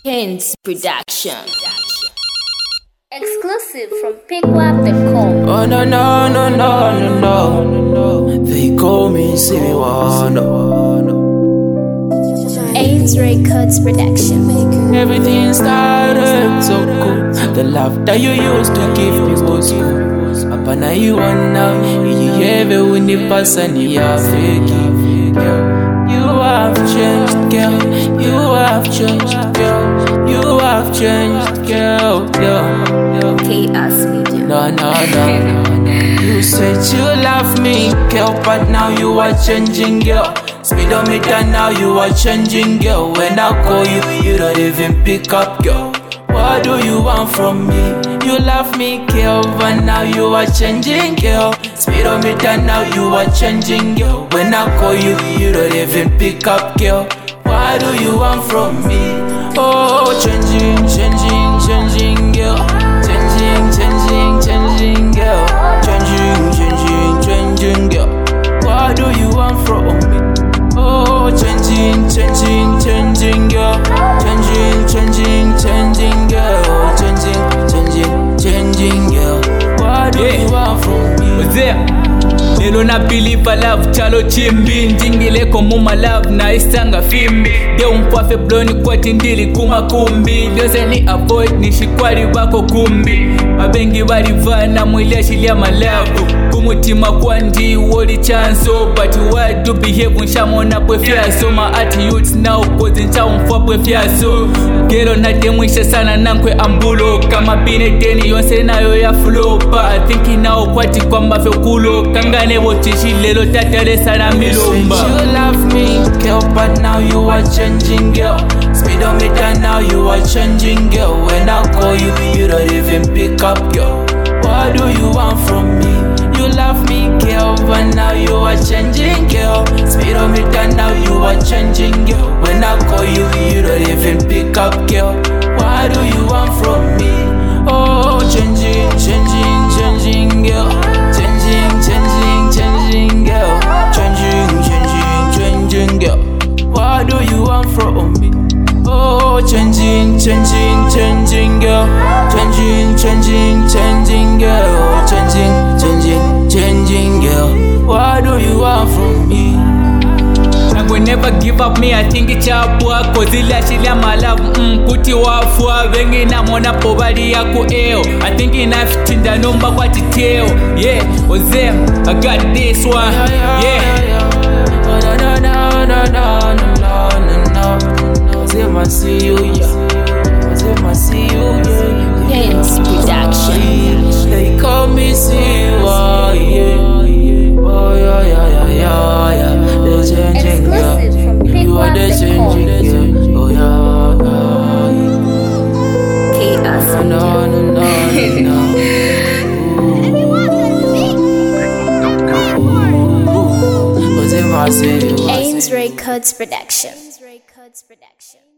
Hence Production. Exclusive from pickwap.com. Oh no no no no no no. They call me Silly Wonder. Ains Records Production. Everything started so cool. The love that you used to give me was cool. Apana you want now, you ever win the person you are fake. You have changed, girl. You have changed, girl. You have changed, girl. Chaos Media. No. You said you love me, girl, but now you are changing, girl. Speedometer, now you are changing, girl. When I call you, you don't even pick up, girl. What do you want from me? You love me, girl, but now you are changing, girl. Speedometer, now you are changing, girl. When I call you, you don't even pick up, girl. What do you want from me? Oh, changing, girl. Changing, girl. Changing, girl. What do you want from me? Oh, changing, girl. Changing, girl. Changing, girl. What do you want from me? What's there? Lelo na believe love chalo chimbi njingile komuma love na isanga fimbi de umpwafe bloni kwa tindili kuma kumbi Lyoze ni avoid ni shikwari wako kumbi Mabengi barivana mwili ashilia malavu Kumutima kwa ndi woli chanso But why do behave unshamona pwe fiaso Ma attitudes now cause ncha umfwa pwe fiaso Gero na demwisha sana nankwe ambulo Kama bine deni yonse nayo ya flopa I think now kwati kwa mafe kulo Kangane wotishi lelo tatele sana milomba You love me, girl, but now you are changing, girl. Speedometer, now you are changing, girl. When I call you, you don't even pick up, girl. What do you want from me? You love me, girl, but now you are changing, girl. Speedometer, now you are changing, girl. When I call you, you don't even pick up, girl. What do you want from me? Oh, changing, girl. Changing, girl. Changing, girl. What do you want from me? Oh, changing, girl. Changing, girl. Changing, girl. What do you want from me? I will never give up me, I think it's chapwa Kozila shilia malavu, kuti wafua Vengi na mona pobali yaku eo I think enough tinda numba kwa titeo Yeah, Ozem, I got this one Yeah No Ozem, I see you, yeah Ozem, I see you, yeah Hence Production. They call me Siwa, yeah Oh, yeah They're changing, girl. Exclusive from You are the changing, pickwap.com. girl. Oh, yeah Chaos No Ozem, I see you Ains Records Production.